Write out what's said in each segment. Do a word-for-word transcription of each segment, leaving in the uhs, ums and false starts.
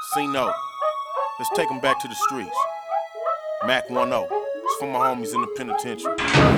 C-No, let's take them back to the streets. Mac one oh, it's for my homies in the penitentiary.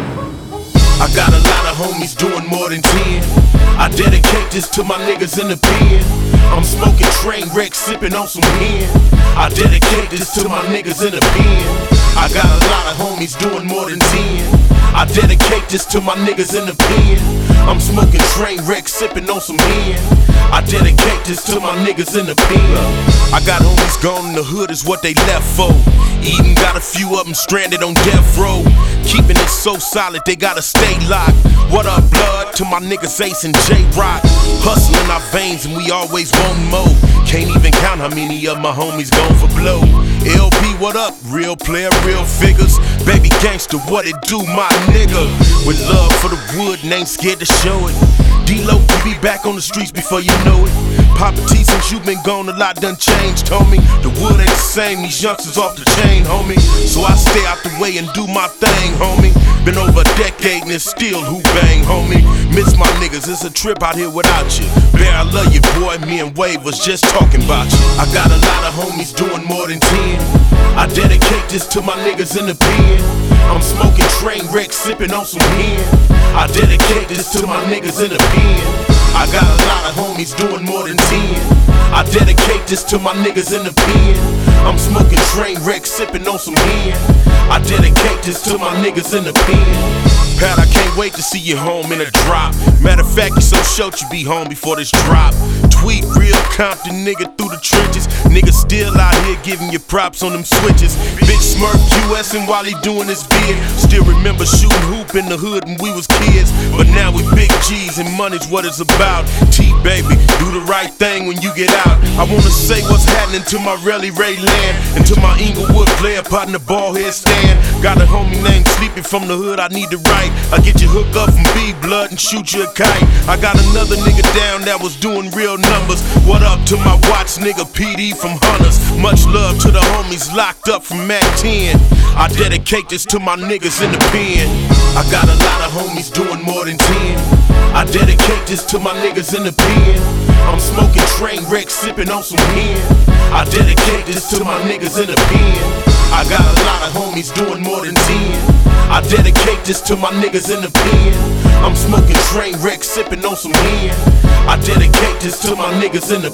I got a lot of homies doing more than ten. I dedicate this to my niggas in the pen. I'm smoking train wreck, sipping on some hen. I dedicate this to my niggas in the pen. I got a lot of homies doing more than ten. I dedicate this to my niggas in the pen. I'm smoking train wreck, sipping on some hen. I dedicate this to my niggas in the pen. I got homies gone in the hood is what they left for. Even got a few of them stranded on death row. Keeping it so solid, they gotta stay locked. What up, blood? To my niggas Ace and J-Rock. Hustling our veins and we always want more. Can't even count how many of my homies gone for blow. L B, what up? Real player, real figures. Baby gangster, what it do, my nigga? With love for the wood and ain't scared to show it. D-Lo will be back on the streets before you know it. Papa T, since you been gone, a lot done changed, homie. The wood ain't the same, these youngsters off the chain, homie. So I stay out the way and do my thing, homie. Been over a decade and it's still who bang, homie. Miss my niggas, it's a trip out here without you. Bear, I love you, boy, me and Wave was just talking about you. I got a lot of homies doing more than ten. I dedicate this to my niggas in the pen. I'm smoking train wreck, sipping on some hen. I dedicate this to my niggas in the pen. I got a lot of homies doing more than ten. I dedicate this to my niggas in the pen. I'm smoking train wreck, sipping on some hen. I dedicate this to my niggas in the pen. Pat, I can't wait to see you home in a drop. Matter of fact, you so short you be home before this drop. Tweet real Compton nigga through the trenches. Niggas still out here giving you props on them switches. Big Smurf Q S and while he doing his bid. Still remember shooting hoop in the hood when we was kids. But now we big G's and money's what it's about. T-Baby, do the right thing when you get out. I wanna say what's happening to my Relly Ray land. And to my Inglewood player partner ball head stand. Got a homie named Sleepy from the hood I need to write. I get you hooked up from B-Blood and shoot you a kite. I got another nigga down that was doing real numbers. What up to my watch nigga P D from Hunters. Much love to the homies locked up from Mac ten. I dedicate this to my niggas in the pen. I got a lot of homies doing more than ten. I dedicate this to my niggas in the pen. I'm smoking train wreck, sipping on some hen. I dedicate this to my niggas in the pen. I got a lot of homies doing more than ten. I dedicate this to my niggas in the pen. I'm smoking train wreck, sipping on some hen. I dedicate this to my niggas in the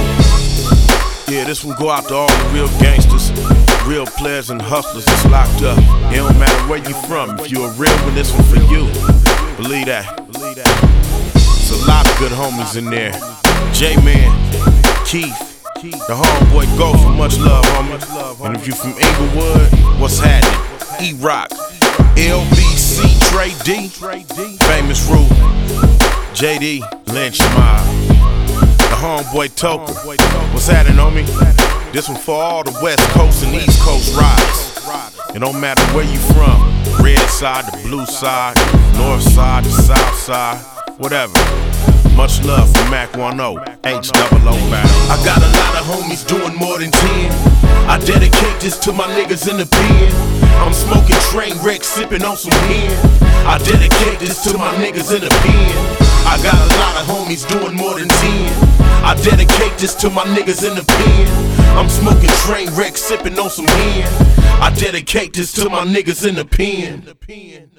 pen. Yeah, this one go out to all the real gangsters, real players and hustlers that's locked up. It don't matter where you from, if you a real one, this one for you. Believe that. There's a lot of good homies in there. J-Man, Keith, the homeboy Go for much love, homie. And if you from Inglewood, what's happening? E-Rock, L B C, Trey D, Famous Rule, J D, Lynch Mob, the homeboy Toker. What's happening, homie? This one for all the West Coast and East Coast riders. It don't matter where you from, red side, the blue side, north side, the south side, whatever. Much love from Mac one oh, H double O battle. I got a lot of homies doing more than ten. I dedicate this to my niggas in the pen. I'm smoking train wreck, sipping on some hen. I dedicate this to my niggas in the pen. I got a lot of homies doing more than ten. I dedicate this to my niggas in the pen. I'm smoking train wreck, sipping on some hen. I dedicate this to my niggas in the pen.